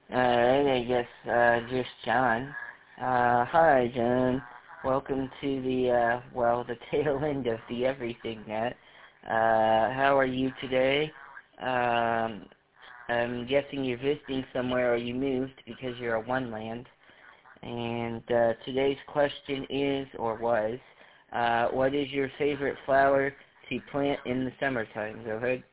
Alright, I guess, just John. Hi, John. Welcome to the, the tail end of the Everything Net. How are you today? I'm guessing you're visiting somewhere or you moved because you're a one-land. And, today's question is, or was, what is your favorite flower to plant in the summertime? Go ahead.